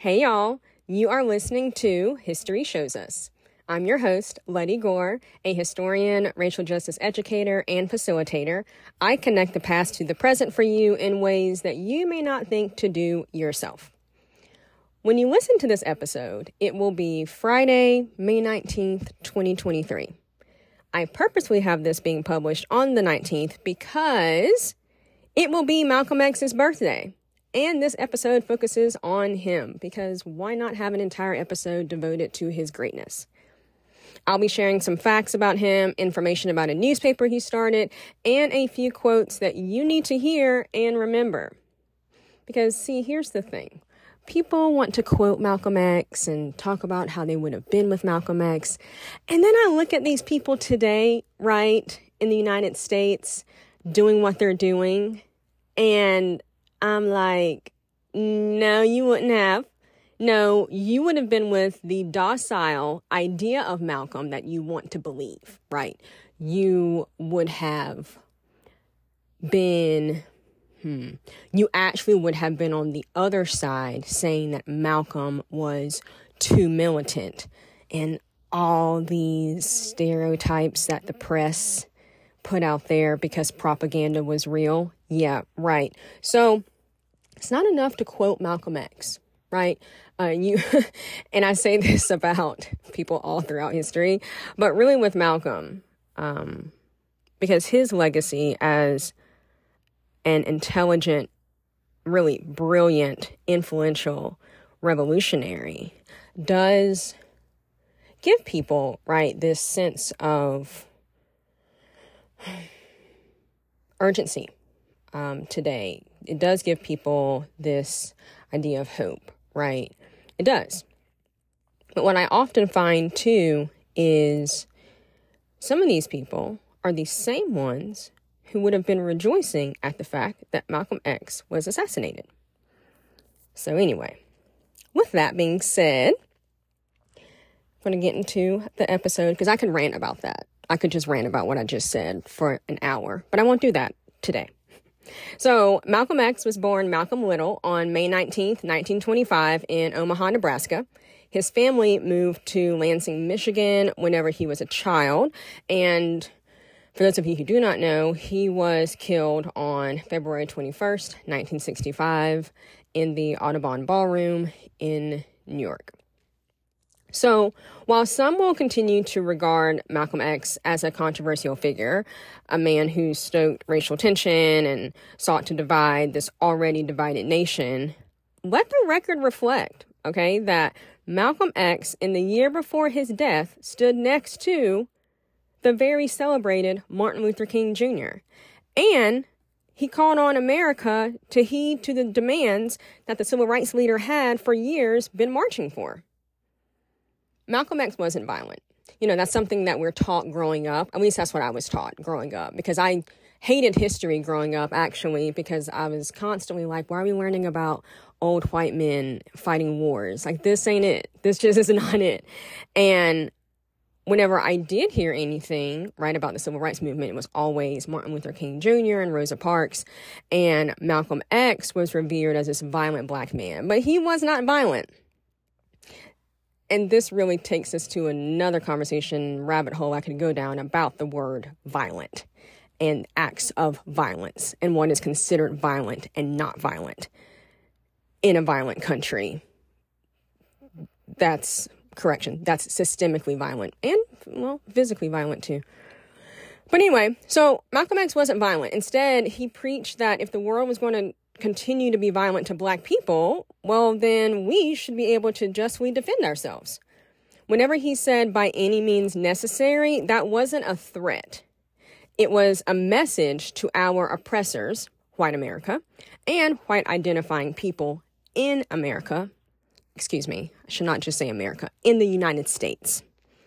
Hey y'all, you are listening to History Shows Us. I'm your host, Letty Gore, a historian, racial justice educator, and facilitator. I connect the past to the present for you in ways that you may not think to do yourself. When you listen to this episode, it will be Friday, May 19th, 2023. I purposely have this being published on the 19th because it will be Malcolm X's birthday. And this episode focuses on him because why not have an entire episode devoted to his greatness? I'll be sharing some facts about him, information about a newspaper he started, and a few quotes that you need to hear and remember. Because, see, here's the thing. People want to quote Malcolm X and talk about how they would have been with Malcolm X. And then I look at these people today, right, in the United States, doing what they're doing, and I'm like, no, you wouldn't have. No, you would have been with the docile idea of Malcolm that you want to believe, right? You would have been, you actually would have been on the other side saying that Malcolm was too militant and all these stereotypes that the press put out there because propaganda was real. Yeah, right. So it's not enough to quote Malcolm X, right? And I say this about people all throughout history, but really with Malcolm, because his legacy as an intelligent, really brilliant, influential revolutionary does give people, right, this sense of urgency today. It does give people this idea of hope, right? It does. But what I often find too is some of these people are the same ones who would have been rejoicing at the fact that Malcolm X was assassinated. So anyway, with that being said, I'm going to get into the episode because I could rant about that. I could just rant about what I just said for an hour, but I won't do that today. So Malcolm X was born Malcolm Little on May 19th, 1925 in Omaha, Nebraska. His family moved to Lansing, Michigan whenever he was a child. And for those of you who do not know, he was killed on February 21st, 1965 in the Audubon Ballroom in New York. So while some will continue to regard Malcolm X as a controversial figure, a man who stoked racial tension and sought to divide this already divided nation, let the record reflect, okay, that Malcolm X, in the year before his death, stood next to the very celebrated Martin Luther King Jr. And he called on America to heed to the demands that the civil rights leader had for years been marching for. Malcolm X wasn't violent. You know, that's something that we're taught growing up. At least that's what I was taught growing up, because I hated history growing up, actually, because I was constantly like, why are we learning about old white men fighting wars? Like, this ain't it. This just is not it. And whenever I did hear anything, right, about the civil rights movement, it was always Martin Luther King Jr. and Rosa Parks. And Malcolm X was revered as this violent black man, but he was not violent. And this really takes us to another conversation rabbit hole I could go down about the word violent and acts of violence and what is considered violent and not violent in a violent country. That's systemically violent and, well, physically violent too. But anyway, so Malcolm X wasn't violent. Instead, he preached that if the world was going to continue to be violent to black people, well, then we should be able to justly defend ourselves. Whenever he said by any means necessary, that wasn't a threat. It was a message to our oppressors, white America, and white identifying people in America. Excuse me, I should not just say America, in the United States.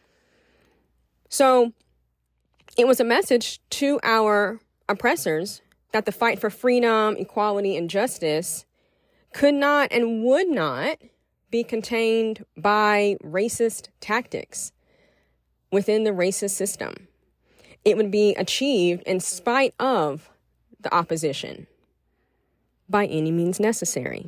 So it was a message to our oppressors that the fight for freedom, equality, and justice could not and would not be contained by racist tactics within the racist system. It would be achieved in spite of the opposition by any means necessary.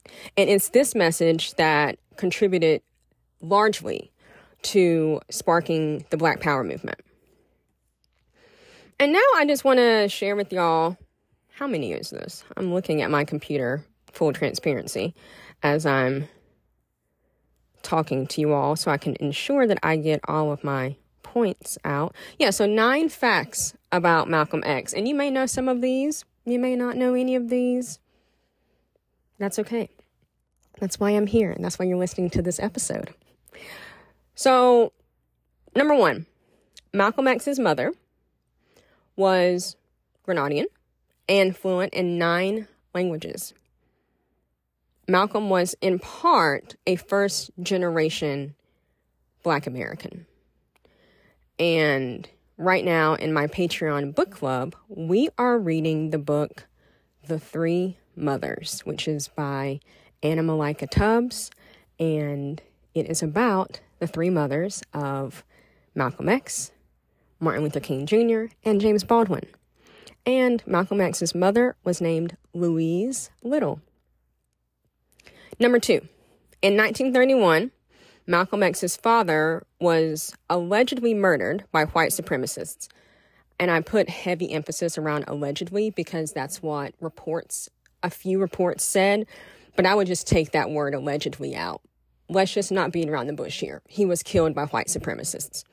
And it's this message that contributed largely to sparking the Black Power movement. And now I just want to share with y'all, how many is this? I'm looking at my computer, full transparency, as I'm talking to you all so I can ensure that I get all of my points out. Yeah, so 9 facts about Malcolm X. And you may know some of these. You may not know any of these. That's okay. That's why I'm here, and that's why you're listening to this episode. So, number 1, Malcolm X's mother was Grenadian and fluent in 9 languages. Malcolm was in part a first-generation Black American. And right now in my Patreon book club, we are reading the book The Three Mothers, which is by Anna Malika Tubbs, and it is about the 3 mothers of Malcolm X, Martin Luther King Jr., and James Baldwin. And Malcolm X's mother was named Louise Little. Number 2, in 1931, Malcolm X's father was allegedly murdered by white supremacists. And I put heavy emphasis around allegedly because that's what a few reports said. But I would just take that word allegedly out. Let's just not beat around the bush here. He was killed by white supremacists.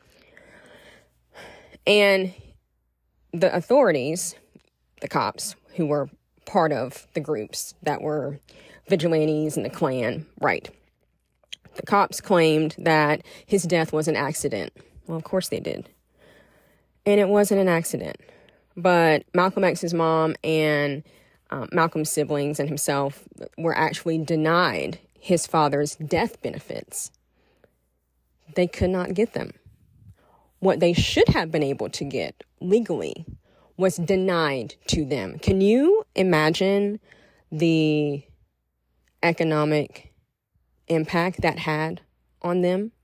And the authorities, the cops, who were part of the groups that were vigilantes and the Klan, right? The cops claimed that his death was an accident. Well, of course they did. And it wasn't an accident. But Malcolm X's mom and Malcolm's siblings and himself were actually denied his father's death benefits. They could not get them. What they should have been able to get legally was denied to them. Can you imagine the economic impact that had on them?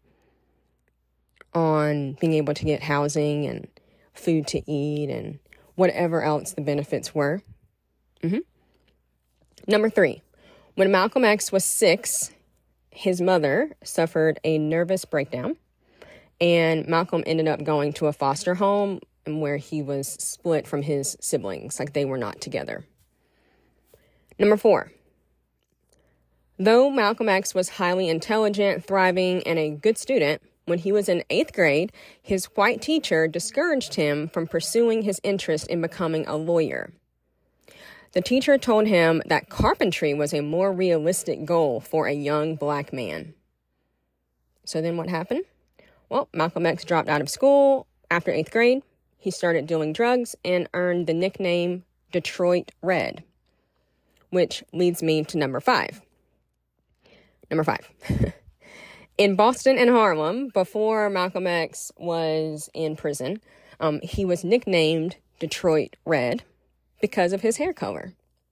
On being able to get housing and food to eat and whatever else the benefits were. Number 3, when Malcolm X was 6, his mother suffered a nervous breakdown, and Malcolm ended up going to a foster home where he was split from his siblings, like they were not together. Number 4, though Malcolm X was highly intelligent, thriving, and a good student, when he was in 8th grade, his white teacher discouraged him from pursuing his interest in becoming a lawyer. The teacher told him that carpentry was a more realistic goal for a young Black man. So then what happened? Well, Malcolm X dropped out of school after 8th grade. He started dealing drugs and earned the nickname Detroit Red, which leads me to number 5. Number 5. In Boston and Harlem, before Malcolm X was in prison, he was nicknamed Detroit Red because of his hair color.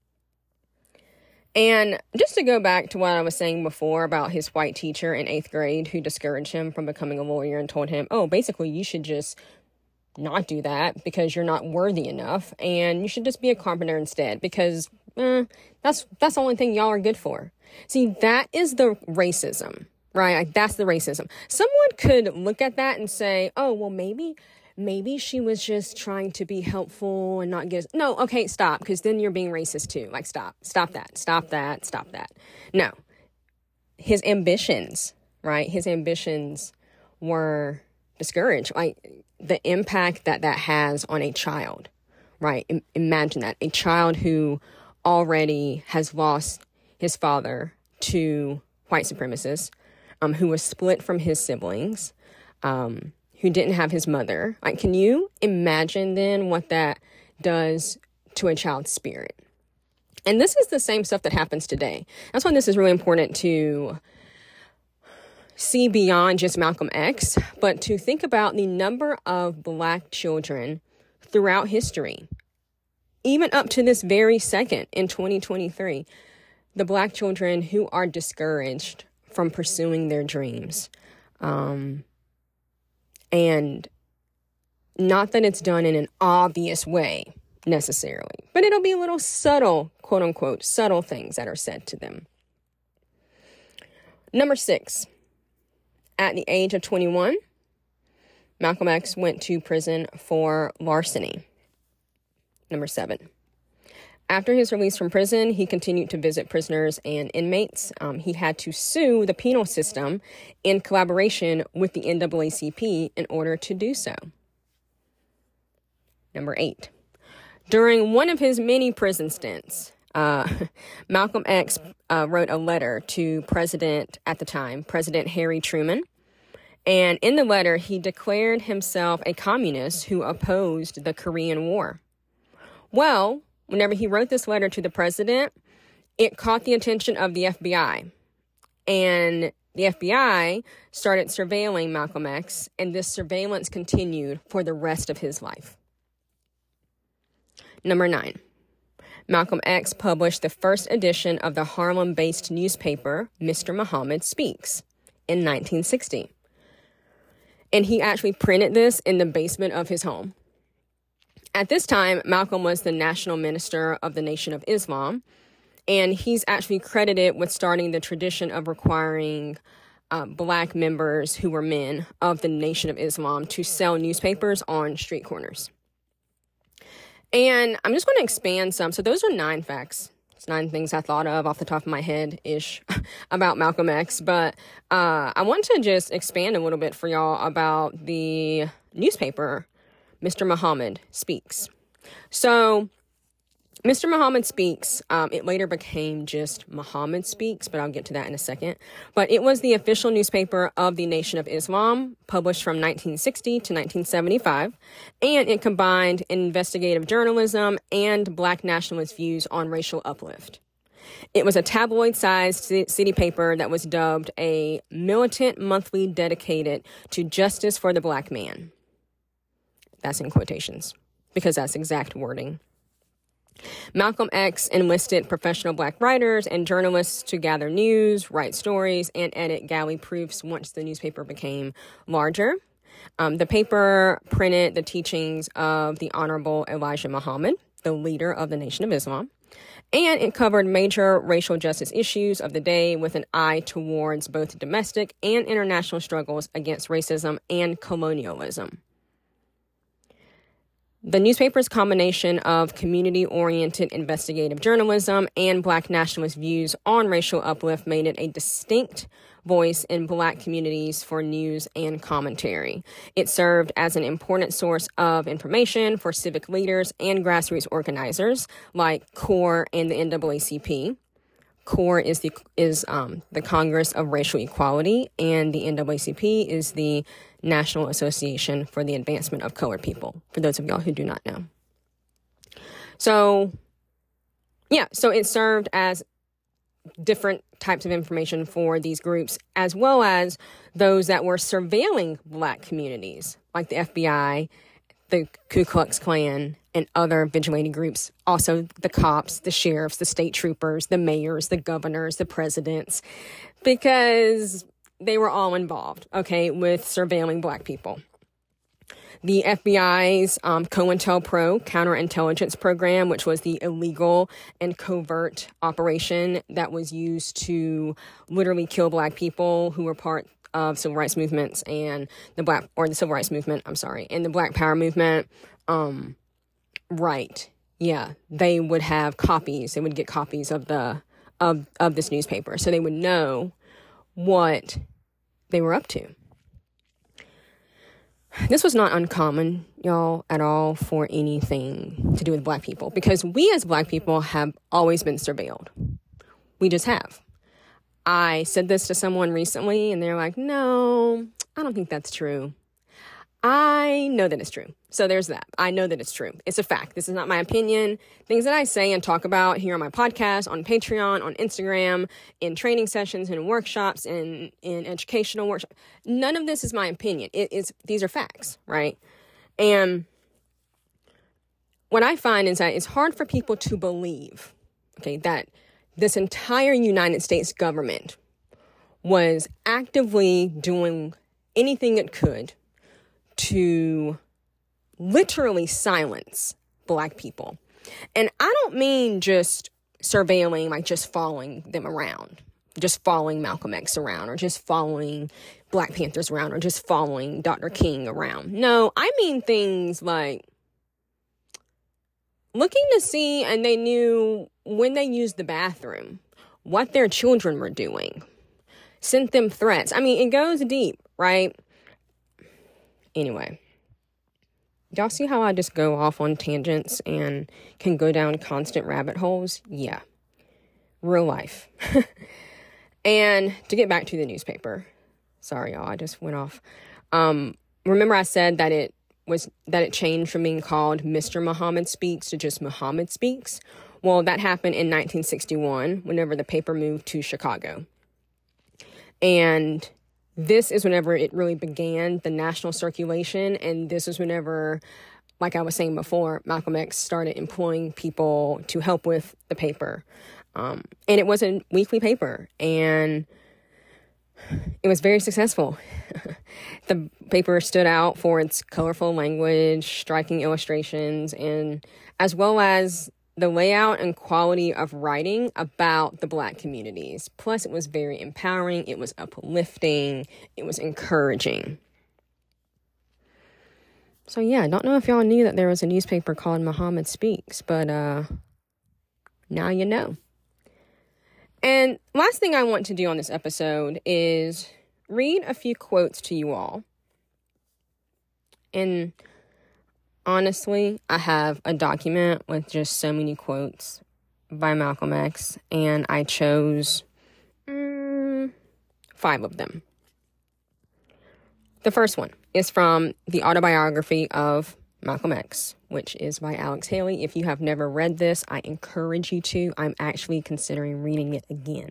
And just to go back to what I was saying before about his white teacher in 8th grade who discouraged him from becoming a lawyer and told him, oh, basically you should just not do that because you're not worthy enough and you should just be a carpenter instead because that's the only thing y'all are good for. See, that is the racism, right? Like, that's the racism. Someone could look at that and say, oh, well, maybe she was just trying to be helpful and not get... No, okay, stop, because then you're being racist too. Like, stop that. No. His ambitions, right? His ambitions were discouraged. Like, the impact that has on a child, right? Imagine that. A child who already has lost his father to white supremacists, who was split from his siblings, who didn't have his mother. Like, can you imagine then what that does to a child's spirit? And this is the same stuff that happens today. That's why this is really important to see beyond just Malcolm X, but to think about the number of Black children throughout history, even up to this very second in 2023, the Black children who are discouraged from pursuing their dreams. And not that it's done in an obvious way necessarily, but it'll be little subtle, quote unquote, subtle things that are said to them. Number 6, at the age of 21, Malcolm X went to prison for larceny. Number 7, after his release from prison, he continued to visit prisoners and inmates. He had to sue the penal system in collaboration with the NAACP in order to do so. Number 8, during one of his many prison stints, Malcolm X wrote a letter to President Harry Truman. And in the letter, he declared himself a communist who opposed the Korean War. Well, whenever he wrote this letter to the president, it caught the attention of the FBI. And the FBI started surveilling Malcolm X, and this surveillance continued for the rest of his life. Number 9, Malcolm X published the first edition of the Harlem-based newspaper, Mr. Muhammad Speaks, in 1960. And he actually printed this in the basement of his home. At this time, Malcolm was the national minister of the Nation of Islam, and he's actually credited with starting the tradition of requiring Black members who were men of the Nation of Islam to sell newspapers on street corners. And I'm just going to expand some. So those are 9 facts. It's 9 things I thought of off the top of my head-ish about Malcolm X. But I want to just expand a little bit for y'all about the newspaper, Mr. Muhammad Speaks. So Mr. Muhammad Speaks, it later became just Muhammad Speaks, but I'll get to that in a second. But it was the official newspaper of the Nation of Islam, published from 1960 to 1975, and it combined investigative journalism and Black nationalist views on racial uplift. It was a tabloid-sized city paper that was dubbed a militant monthly dedicated to justice for the Black man. That's in quotations, because that's exact wording. Malcolm X enlisted professional Black writers and journalists to gather news, write stories, and edit galley proofs once the newspaper became larger. The paper printed the teachings of the Honorable Elijah Muhammad, the leader of the Nation of Islam, and it covered major racial justice issues of the day with an eye towards both domestic and international struggles against racism and colonialism. The newspaper's combination of community-oriented investigative journalism and Black nationalist views on racial uplift made it a distinct voice in Black communities for news and commentary. It served as an important source of information for civic leaders and grassroots organizers like CORE and the NAACP. CORE is the Congress of Racial Equality, and the NAACP is the National Association for the Advancement of Colored People, for those of y'all who do not know. So it served as different types of information for these groups, as well as those that were surveilling Black communities, like the FBI, the Ku Klux Klan, and other vigilante groups. Also, the cops, the sheriffs, the state troopers, the mayors, the governors, the presidents, because they were all involved, with surveilling Black people. The FBI's COINTELPRO counterintelligence program, which was the illegal and covert operation that was used to literally kill Black people who were part of civil rights movements and the civil rights movement, and the Black Power movement. They would have copies. They would get copies of this newspaper, so they would know what they were up to. This was not uncommon, y'all, at all for anything to do with Black people, because we as Black people have always been surveilled. We just have. I said this to someone recently, and they're like, no, I don't think that's true. I know that it's true. So there's that. I know that it's true. It's a fact. This is not my opinion. Things that I say and talk about here on my podcast, on Patreon, on Instagram, in training sessions, in workshops, in educational workshops. None of this is my opinion. These are facts, right? And what I find is that it's hard for people to believe, that this entire United States government was actively doing anything it could to literally silence Black people. And I don't mean just surveilling, just following them around. just following Malcolm X around, or just following Black Panthers around, or just following Dr. King around. No, I mean things like looking to see, and they knew when they used the bathroom, what their children were doing, sent them threats. I mean, it goes deep, right? Anyway, y'all see how I just go off on tangents and can go down constant rabbit holes? Yeah, real life. And to get back to the newspaper, sorry, y'all, I just went off. Remember I said that it changed from being called Mr. Muhammad Speaks to just Muhammad Speaks? Well, that happened in 1961, whenever the paper moved to Chicago. And this is whenever it really began, the national circulation. And this is whenever, like I was saying before, Malcolm X started employing people to help with the paper. And it was a weekly paper, and it was very successful. The paper stood out for its colorful language, striking illustrations, and as well as the layout and quality of writing about the Black communities. Plus, it was very empowering. It was uplifting. It was encouraging. So yeah, I don't know if y'all knew that there was a newspaper called Muhammad Speaks, but now you know. And last thing I want to do on this episode is read a few quotes to you all. And honestly, I have a document with just so many quotes by Malcolm X, and I chose 5 of them. The first one is from the autobiography of Malcolm X, which is by Alex Haley. If you have never read this, I encourage you to. I'm actually considering reading it again.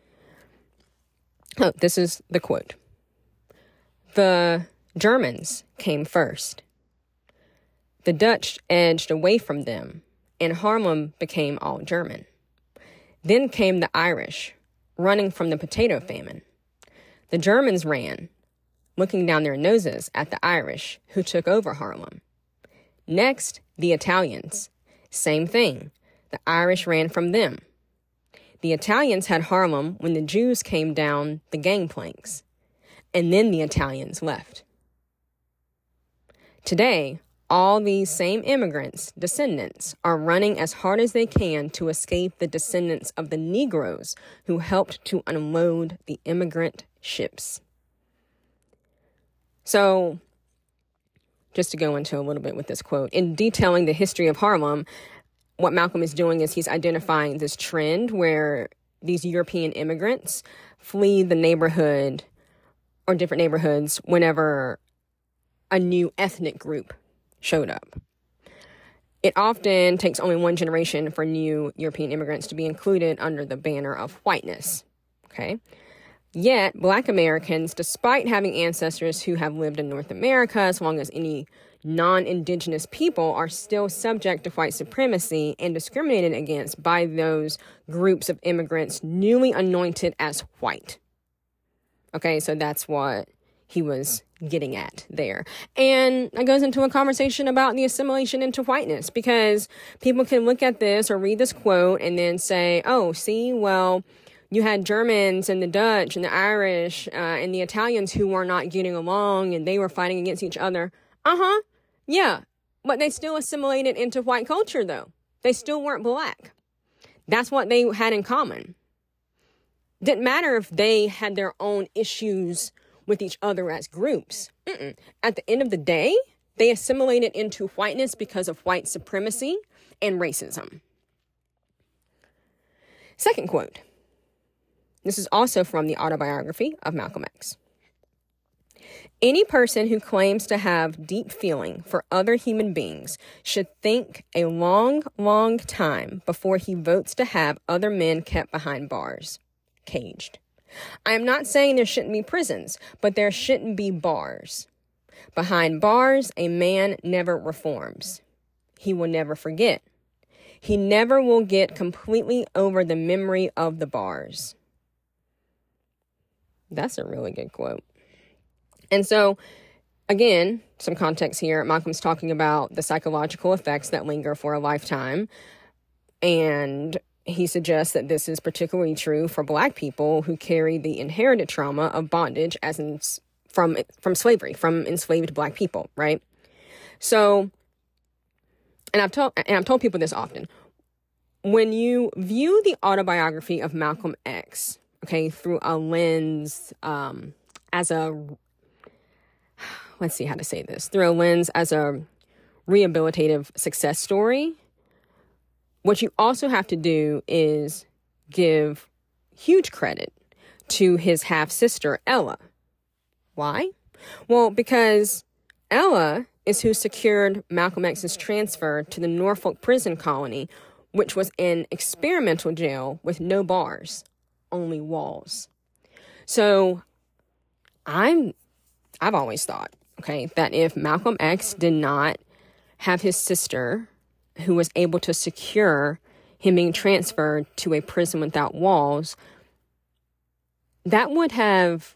Oh, this is the quote. The Germans came first. The Dutch edged away from them, and Haarlem became all German. Then came the Irish, running from the potato famine. The Germans ran, looking down their noses at the Irish, who took over Haarlem. Next, the Italians. Same thing. The Irish ran from them. The Italians had Haarlem when the Jews came down the gangplanks. And then the Italians left. Today, all these same immigrants, descendants, are running as hard as they can to escape the descendants of the Negroes who helped to unload the immigrant ships. So, just to go into a little bit with this quote, in detailing the history of Haarlem, what Malcolm is doing is he's identifying this trend where these European immigrants flee the neighborhood or different neighborhoods whenever a new ethnic group showed up. It often takes only one generation for new European immigrants to be included under the banner of whiteness. Okay? Yet, Black Americans, despite having ancestors who have lived in North America as long as any non-Indigenous people, are still subject to white supremacy and discriminated against by those groups of immigrants newly anointed as white. Okay, so that's what he was getting at there. And it goes into a conversation about the assimilation into whiteness, because people can look at this or read this quote and then say, oh, see, well, you had Germans and the Dutch and the Irish and the Italians who were not getting along and they were fighting against each other. Yeah. But they still assimilated into white culture, though. They still weren't Black. That's what they had in common. Didn't matter if they had their own issues with each other as groups. At the end of the day, they assimilated into whiteness because of white supremacy and racism. Second quote. This is also from the autobiography of Malcolm X. Any person who claims to have deep feeling for other human beings should think a long, long time before he votes to have other men kept behind bars, caged. I am not saying there shouldn't be prisons, but there shouldn't be bars. Behind bars, a man never reforms. He will never forget. He never will get completely over the memory of the bars. That's a really good quote. And so, again, some context here. Malcolm's talking about the psychological effects that linger for a lifetime. And he suggests that this is particularly true for Black people who carry the inherited trauma of bondage from slavery, from enslaved Black people, right? So, and I've told people this often. When you view the autobiography of Malcolm X, okay, through a lens as a rehabilitative success story, what you also have to do is give huge credit to his half-sister, Ella. Why? Well, because Ella is who secured Malcolm X's transfer to the Norfolk prison colony, which was an experimental jail with no bars, only walls. So I've always thought, okay, that if Malcolm X did not have his sister who was able to secure him being transferred to a prison without walls, that would have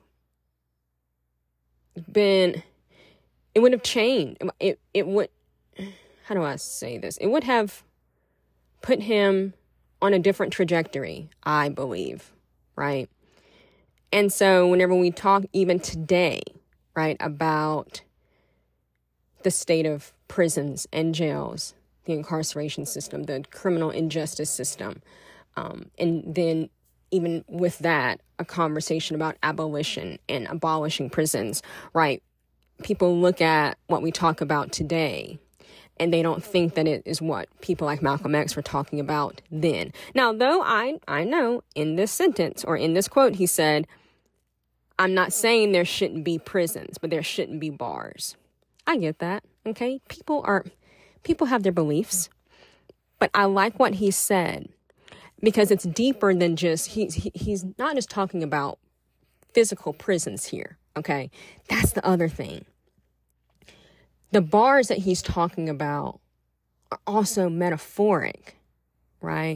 been, it would have changed. It would, how do I say this? It would have put him on a different trajectory, I believe, right? And so whenever we talk even today, right, about the state of prisons and jails, the incarceration system, the criminal injustice system, and then even with that, a conversation about abolition and abolishing prisons, right? People look at what we talk about today and they don't think that it is what people like Malcolm X were talking about then. Now, though I know in this sentence or in this quote, he said, I'm not saying there shouldn't be prisons, but there shouldn't be bars. I get that, okay? People have their beliefs, but I like what he said because it's deeper than just, he's not just talking about physical prisons here, okay? That's the other thing. The bars that he's talking about are also metaphoric, right?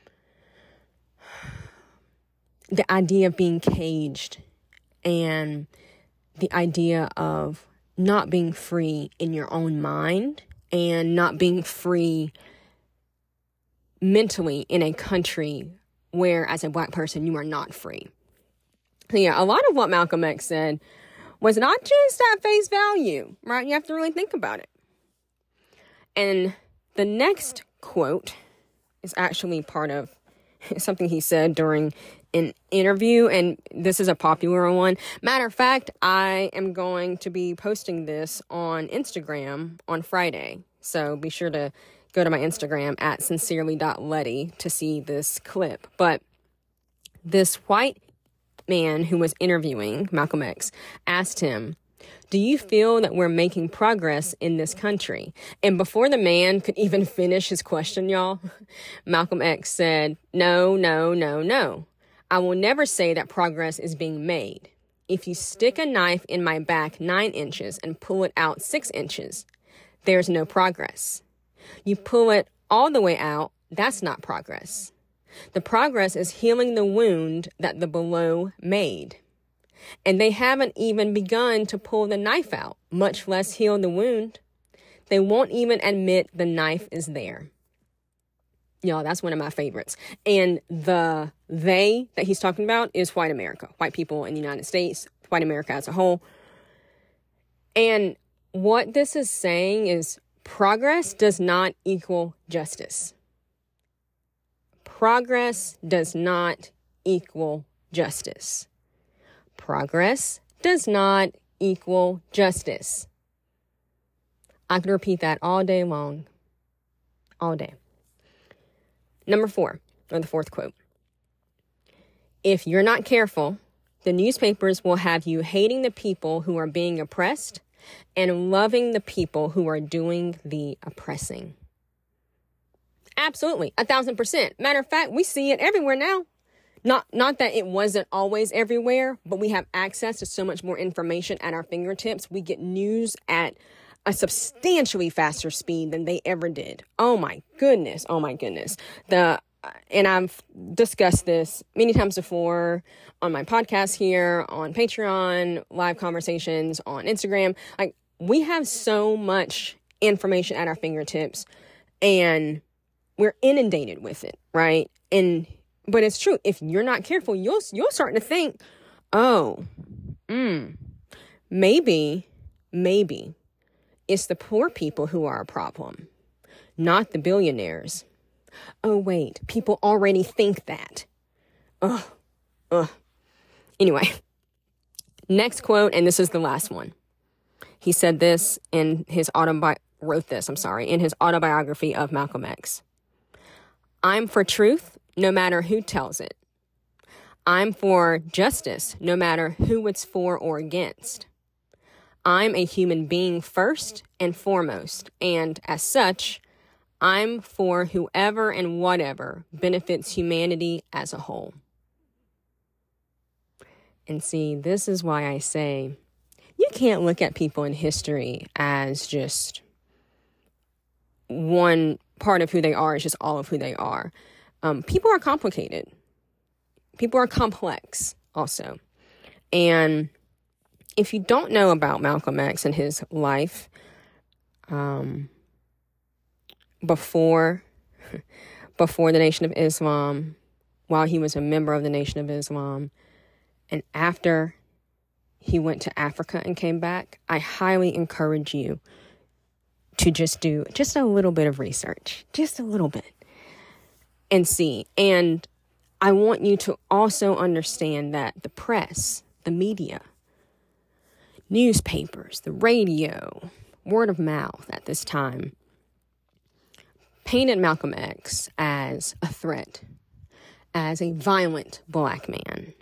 The idea of being caged and the idea of not being free in your own mind and not being free mentally in a country where, as a Black person, you are not free. So yeah, a lot of what Malcolm X said was not just at face value, right? You have to really think about it. And the next quote is actually part of something he said during an interview, and this is a popular one. Matter of fact, I am going to be posting this on Instagram on Friday. So be sure to go to my Instagram at sincerely.letty to see this clip. But this white man who was interviewing Malcolm X asked him, do you feel that we're making progress in this country? And before the man could even finish his question, y'all, Malcolm X said, no. I will never say that progress is being made. If you stick a knife in my back 9 inches and pull it out 6 inches, there's no progress. You pull it all the way out, that's not progress. The progress is healing the wound that the blow made. And they haven't even begun to pull the knife out, much less heal the wound. They won't even admit the knife is there. Y'all, that's one of my favorites. And the they that he's talking about is white America, white people in the United States, white America as a whole. And what this is saying is progress does not equal justice. Progress does not equal justice. Progress does not equal justice. I could repeat that all day long. All day. Number 4, or the fourth quote. If you're not careful, the newspapers will have you hating the people who are being oppressed and loving the people who are doing the oppressing. Absolutely, 1,000%. Matter of fact, we see it everywhere now. Not that it wasn't always everywhere, but we have access to so much more information at our fingertips. We get news at a substantially faster speed than they ever did. Oh my goodness. And I've discussed this many times before on my podcast here, on Patreon, live conversations on Instagram. Like, we have so much information at our fingertips, and we're inundated with it, right? But it's true. If you're not careful, you'll start to think, oh, maybe it's the poor people who are a problem, not the billionaires. Oh, wait, people already think that. Anyway, next quote, and this is the last one. He said this in his in his autobiography of Malcolm X. I'm for truth, no matter who tells it. I'm for justice, no matter who it's for or against. I'm a human being first and foremost, and as such, I'm for whoever and whatever benefits humanity as a whole. And see, this is why I say you can't look at people in history as just one part of who they are, is just all of who they are. People are complicated. People are complex also. And if you don't know about Malcolm X and his life before the Nation of Islam, while he was a member of the Nation of Islam, and after he went to Africa and came back, I highly encourage you to just do just a little bit of research, just a little bit, and see. And I want you to also understand that the press, the media, newspapers, the radio, word of mouth at this time painted Malcolm X as a threat, as a violent black man.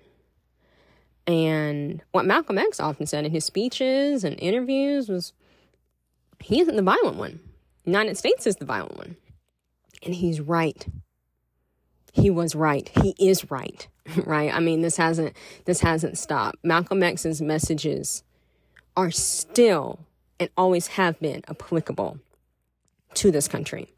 And what Malcolm X often said in his speeches and interviews was, he isn't the violent one. The United States is the violent one. And he's right. He was right. He is right. Right? I mean, this hasn't stopped. Malcolm X's messages are still and always have been applicable to this country,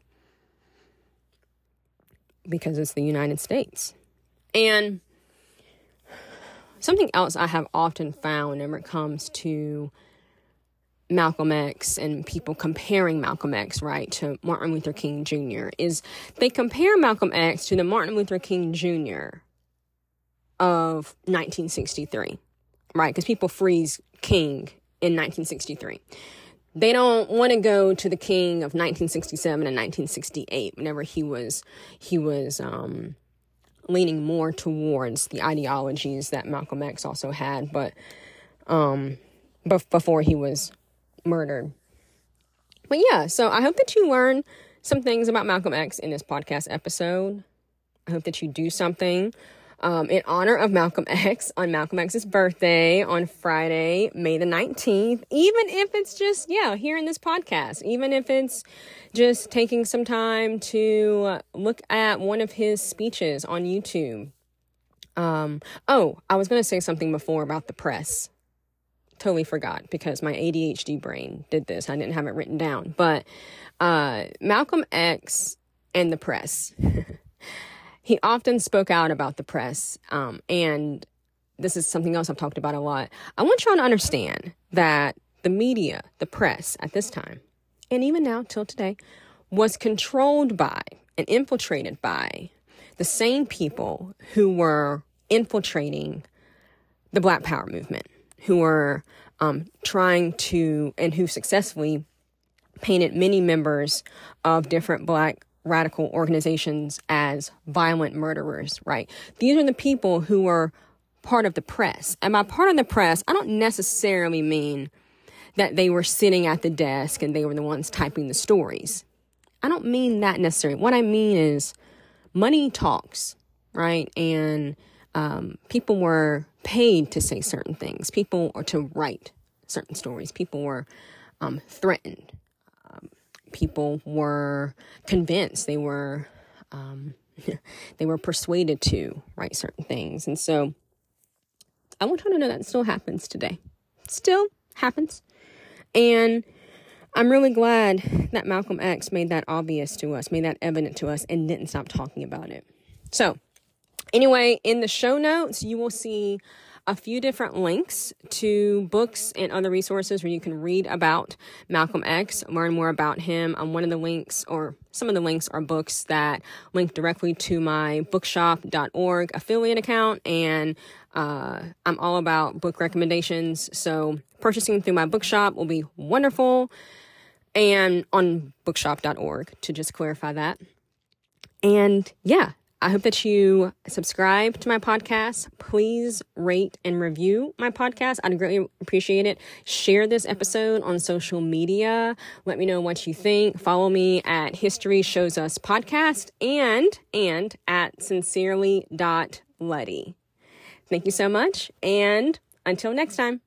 because it's the United States. And something else I have often found whenever it comes to Malcolm X and people comparing Malcolm X, right, to Martin Luther King Jr. is they compare Malcolm X to the Martin Luther King Jr. of 1963, right? Because people freeze King in 1963. They don't want to go to the King of 1967 and 1968, whenever he was leaning more towards the ideologies that Malcolm X also had, but before he was murdered. But yeah, so I hope that you learn some things about Malcolm X in this podcast episode. I hope that you do something in honor of Malcolm X on Malcolm X's birthday on Friday, May the 19th, even if it's just, hearing this podcast, even if it's just taking some time to look at one of his speeches on YouTube. I was going to say something before about the press. Totally forgot because my ADHD brain did this. I didn't have it written down. But Malcolm X and the press. He often spoke out about the press. And this is something else I've talked about a lot. I want y'all to understand that the media, the press at this time, and even now till today, was controlled by and infiltrated by the same people who were infiltrating the Black Power movement, who were trying to, and who successfully painted many members of different Black radical organizations as violent murderers, right? These are the people who were part of the press. And by part of the press, I don't necessarily mean that they were sitting at the desk and they were the ones typing the stories. I don't mean that necessarily. What I mean is money talks, right? And people were paid to say certain things, or to write certain stories. People were threatened. People were convinced. They were persuaded to write certain things. And so I want you to know that still happens today. Still happens. And I'm really glad that Malcolm X made that obvious to us, made that evident to us, and didn't stop talking about it. So anyway, in the show notes, you will see a few different links to books and other resources where you can read about Malcolm X, learn more about him. One of the links, or some of the links, are books that link directly to my bookshop.org affiliate account, and I'm all about book recommendations, so purchasing through my bookshop will be wonderful, and on bookshop.org, to just clarify that. And yeah, I hope that you subscribe to my podcast. Please rate and review my podcast. I'd greatly appreciate it. Share this episode on social media. Let me know what you think. Follow me at History Shows Us Podcast and at sincerely.luddy. Thank you so much, and until next time.